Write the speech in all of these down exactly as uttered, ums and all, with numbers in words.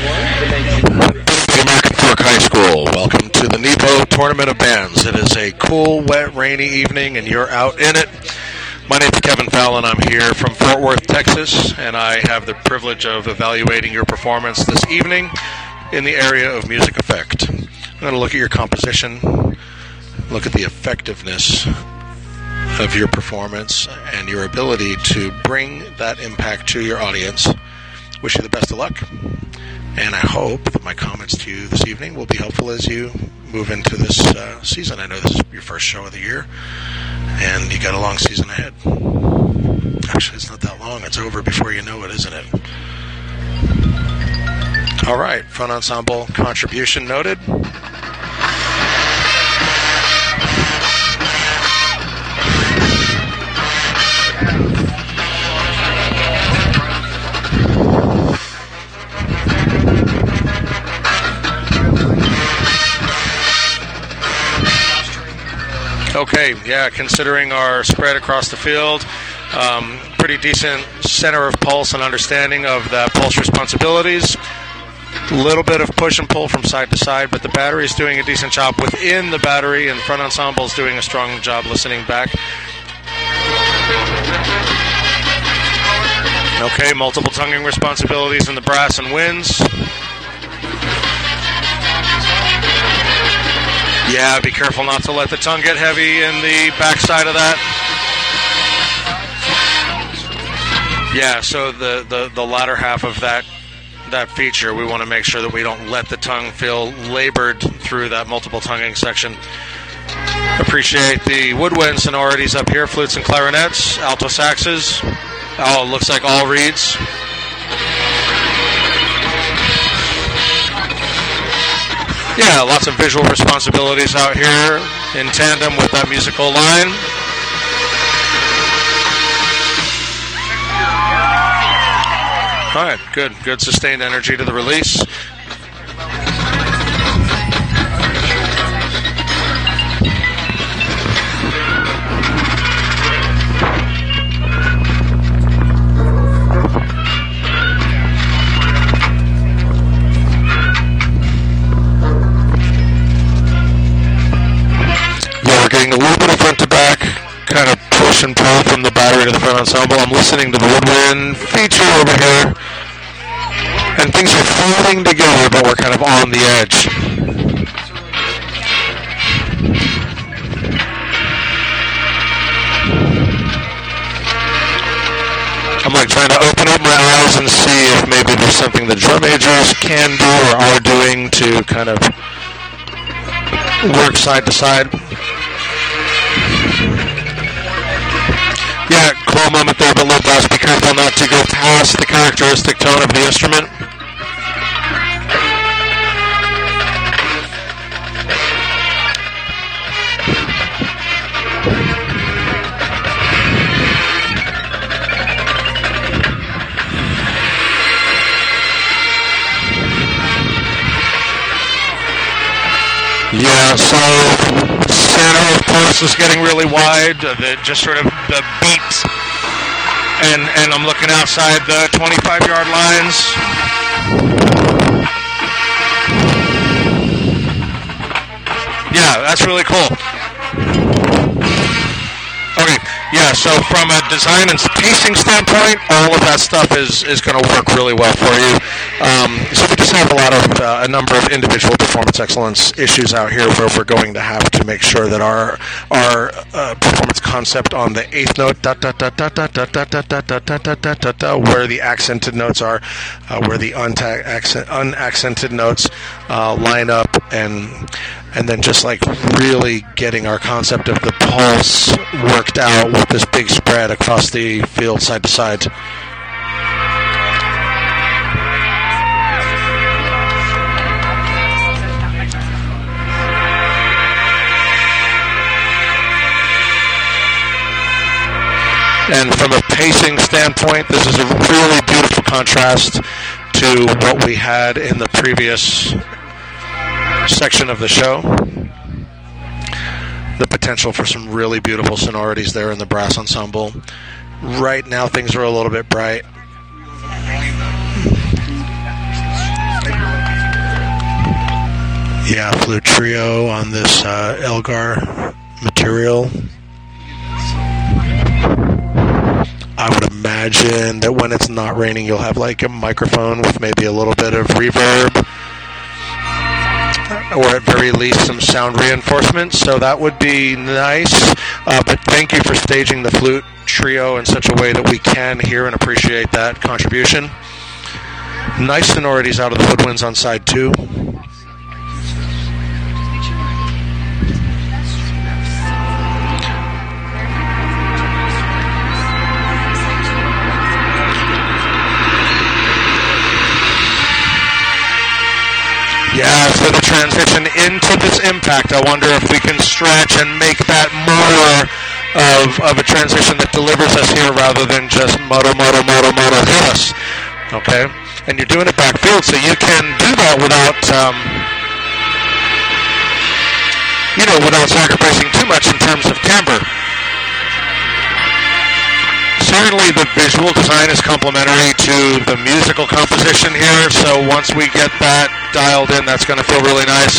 American Fork High School. Welcome to the Nepo Tournament of Bands. It is a cool, wet, rainy evening, and you're out in it. My name is Kevin Fallon. I'm here from Fort Worth, Texas, and I have the privilege of evaluating your performance this evening in the area of music effect. I'm going to look at your composition, look at the effectiveness of your performance and your ability to bring that impact to your audience. Wish you the best of luck, and I hope that my comments to you this evening will be helpful as you move into this uh, season. I know this is your first show of the year, and you got a long season ahead. Actually, it's not that long. It's over before you know it, isn't it? All right, front ensemble contribution noted. Okay, yeah, considering our spread across the field, um, pretty decent center of pulse and understanding of the pulse responsibilities. A little bit of push and pull from side to side, but the battery is doing a decent job within the battery, and front ensemble is doing a strong job listening back. Okay, multiple tonguing responsibilities in the brass and winds. Yeah, be careful not to let the tongue get heavy in the backside of that. Yeah, so the, the, the latter half of that that feature, we want to make sure that we don't let the tongue feel labored through that multiple tonguing section. Appreciate the woodwind sonorities up here, flutes and clarinets, alto saxes. Oh, it looks like all reeds. Yeah, lots of visual responsibilities out here in tandem with that musical line. All right, good. Good sustained energy to the release. Getting a little bit of front to back, kind of push and pull from the battery to the front ensemble. I'm listening to the woodwind feature over here, and things are falling together, but we're kind of on the edge. I'm like trying to open up my eyes and see if maybe there's something the drum majors can do or are doing to kind of work side to side. Yeah, cool moment there, but low blast. Be careful not to go past the characteristic tone of the instrument. Yeah, so center of course is getting really wide. Uh, the, just sort of the beat, and and I'm looking outside the twenty-five yard lines. Yeah, that's really cool. Okay, yeah, so from a design and pacing standpoint, all of that stuff is, is going to work really well for you. Um, so we just have a lot of, uh, a number of individual performance excellence issues out here where we're going to have to make sure that our our uh, performance concept on the eighth note, da da da da da da da da da da da da da da da, where the accented notes are, uh, where the unta- accent, unaccented notes uh, line up, and and then just like really getting our concept of the pulse worked out with this big spread across the field side to side. And from a pacing standpoint, this is a really beautiful contrast to what we had in the previous section of the show. The potential for some really beautiful sonorities there in the brass ensemble. Right now things are a little bit bright. Yeah, flute trio on this uh, Elgar material. I would imagine that when it's not raining, you'll have like a microphone with maybe a little bit of reverb, or at very least some sound reinforcement, so that would be nice. Uh, but thank you for staging the flute trio in such a way that we can hear and appreciate that contribution. Nice sonorities out of the woodwinds on side two. Yeah, so the transition into this impact, I wonder if we can stretch and make that more of, of a transition that delivers us here rather than just moto, moto, moto, moto, hit us. Okay? And you're doing it backfield, so you can do that without, um, you know, without sacrificing too much in terms of timbre. Certainly the visual design is complementary to the musical composition here, so once we get that dialed in, that's going to feel really nice.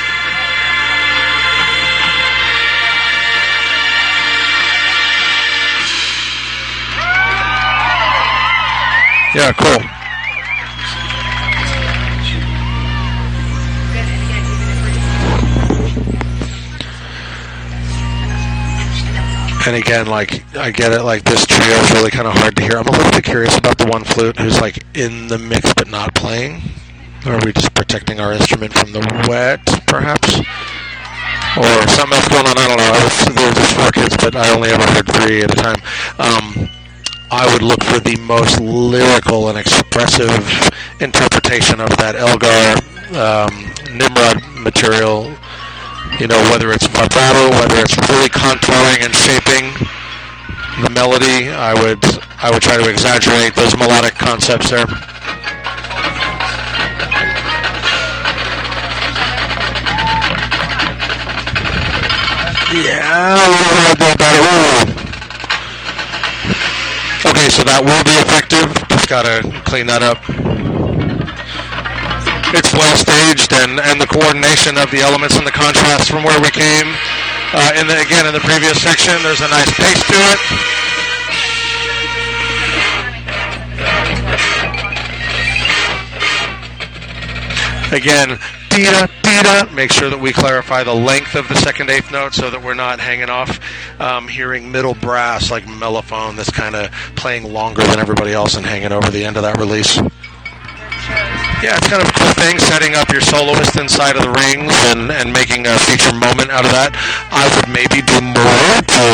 Yeah, cool. And again, like, I get it, like, this trio is really kind of hard to hear. I'm a little bit curious about the one flute who's, like, in the mix but not playing. Or are we just protecting our instrument from the wet, perhaps? Or something else going on, I don't know. I was, there were just four kids, but I only ever heard three at a time. Um, I would look for the most lyrical and expressive interpretation of that Elgar um, Nimrod material. You know, whether it's vibrato, whether it's really contouring and shaping the melody, I would I would try to exaggerate those melodic concepts there. Yeah, okay, so that will be effective. Just gotta clean that up. It's well staged, and, and the coordination of the elements and the contrast from where we came. Uh, in the, again, in the previous section, there's a nice pace to it. Again, dee-da, dee-da. Make sure that we clarify the length of the second eighth note so that we're not hanging off um, hearing middle brass like mellophone that's kind of playing longer than everybody else and hanging over the end of that release. Yeah, it's kind of a cool thing, setting up your soloist inside of the rings and, and making a feature moment out of that. I would maybe do more to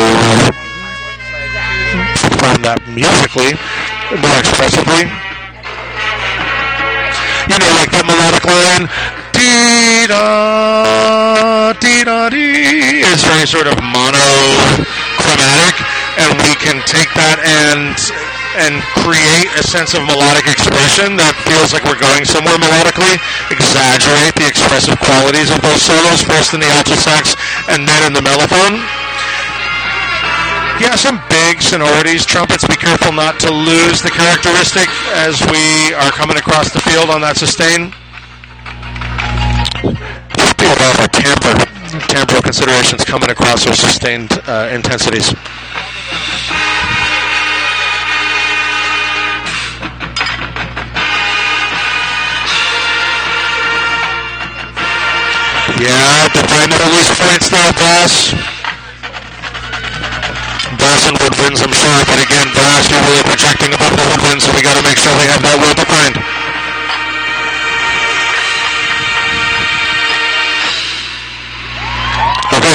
perform that musically, more expressively. You know, like the melodic line, dee-da, dee-da-dee, is very sort of monochromatic, and we can take that and... and create a sense of melodic expression that feels like we're going somewhere melodically, exaggerate the expressive qualities of those solos, first in the alto sax and then in the mellophone. Yeah, some big sonorities. Trumpets, be careful not to lose the characteristic as we are coming across the field on that sustain. Just be aware of our timbre, timbral considerations coming across our sustained uh, intensities. Yeah, define the release points there, Brass. Brass and woodwinds, I'm sure, but again, Brass, you're really projecting above the woodwinds, so we got to make sure we have that well defined. Okay.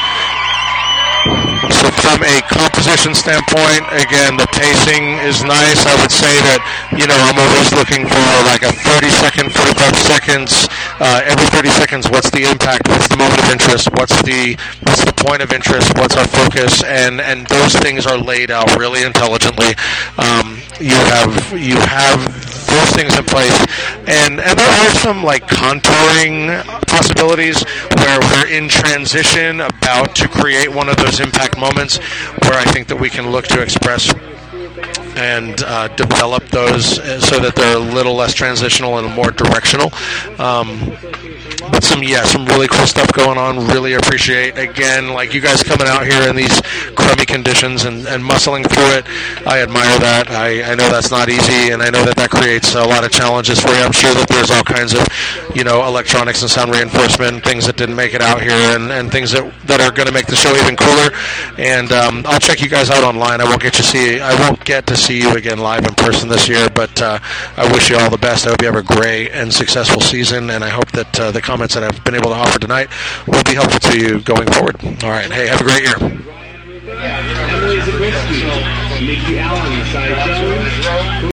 So from a composition standpoint, again, the pacing is nice. I would say that, you know, I'm always looking for like a thirty second, forty-five seconds. Uh, every thirty seconds, what's the impact? What's the moment of interest? What's the what's the point of interest? What's our focus? And and those things are laid out really intelligently. Um, you have you have those things in place, and and there are some like contouring possibilities where we're in transition, about to create one of those impact moments, where I think that we can look to express and uh, develop those so that they're a little less transitional and more directional. Um, but some, yeah, some really cool stuff going on. Really appreciate, again, like you guys coming out here in these crummy conditions and, and muscling through it. I admire that. I, I know that's not easy, and I know that that creates a lot of challenges for you. I'm sure that there's all kinds of, you know, electronics and sound reinforcement, things that didn't make it out here, and, and things that that are going to make the show even cooler. And um, I'll check you guys out online. I won't get to see I won't get to see you again live in person this year, but uh, I wish you all the best. I hope you have a great and successful season, and I hope that uh, the comments that I've been able to offer tonight will be helpful to you going forward. All right. Hey, have a great year. Emily Zabriskie, Mickey Allen, Cy Jones.